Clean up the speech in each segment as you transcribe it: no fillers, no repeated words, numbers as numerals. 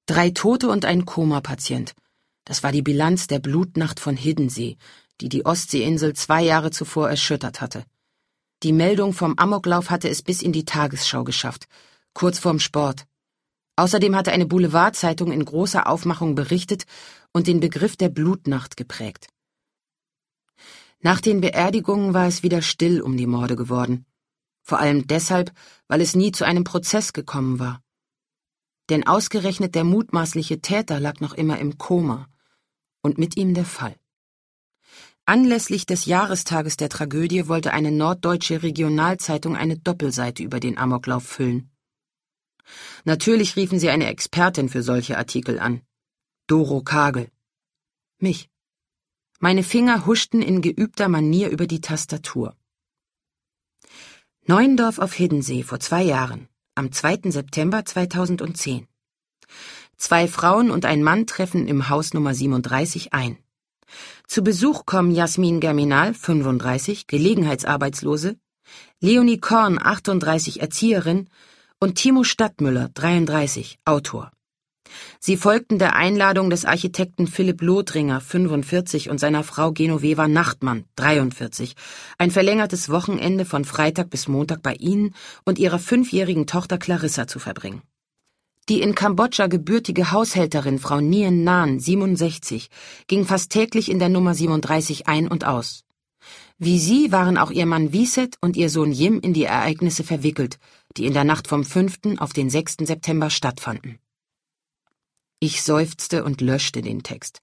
3 Tote und ein Koma-Patient. Das war die Bilanz der Blutnacht von Hiddensee, die die Ostseeinsel 2 Jahre zuvor erschüttert hatte. Die Meldung vom Amoklauf hatte es bis in die Tagesschau geschafft, kurz vorm Sport. Außerdem hatte eine Boulevardzeitung in großer Aufmachung berichtet und den Begriff der Blutnacht geprägt. Nach den Beerdigungen war es wieder still um die Morde geworden. Vor allem deshalb, weil es nie zu einem Prozess gekommen war. Denn ausgerechnet der mutmaßliche Täter lag noch immer im Koma. Und mit ihm der Fall. Anlässlich des Jahrestages der Tragödie wollte eine norddeutsche Regionalzeitung eine Doppelseite über den Amoklauf füllen. Natürlich riefen sie eine Expertin für solche Artikel an. Doro Kagel. Mich. Meine Finger huschten in geübter Manier über die Tastatur. Neuendorf auf Hiddensee vor 2 Jahren, am 2. September 2010. 2 Frauen und ein Mann treffen im Haus Nummer 37 ein. Zu Besuch kommen Jasmin Germinal, 35, Gelegenheitsarbeitslose, Leonie Korn, 38, Erzieherin und Timo Stadtmüller, 33, Autor. Sie folgten der Einladung des Architekten Philipp Lothringer, 45, und seiner Frau Genoveva Nachtmann, 43, ein verlängertes Wochenende von Freitag bis Montag bei ihnen und ihrer 5-jährigen Tochter Clarissa zu verbringen. Die in Kambodscha gebürtige Haushälterin Frau Nien Nan, 67, ging fast täglich in der Nummer 37 ein und aus. Wie sie waren auch ihr Mann Wiset und ihr Sohn Jim in die Ereignisse verwickelt, die in der Nacht vom 5. auf den 6. September stattfanden. Ich seufzte und löschte den Text.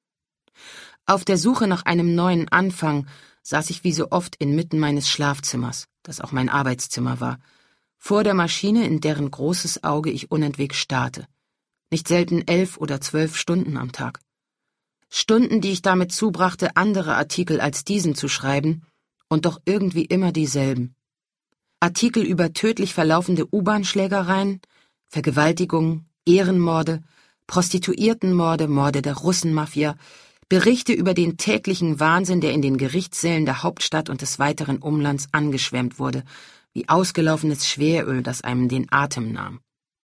Auf der Suche nach einem neuen Anfang saß ich wie so oft inmitten meines Schlafzimmers, das auch mein Arbeitszimmer war, vor der Maschine, in deren großes Auge ich unentwegt starrte. Nicht selten 11 oder 12 Stunden am Tag. Stunden, die ich damit zubrachte, andere Artikel als diesen zu schreiben, und doch irgendwie immer dieselben. Artikel über tödlich verlaufende U-Bahn-Schlägereien, Vergewaltigungen, Ehrenmorde, Prostituiertenmorde, Morde der Russenmafia, Berichte über den täglichen Wahnsinn, der in den Gerichtssälen der Hauptstadt und des weiteren Umlands angeschwemmt wurde, wie ausgelaufenes Schweröl, das einem den Atem nahm.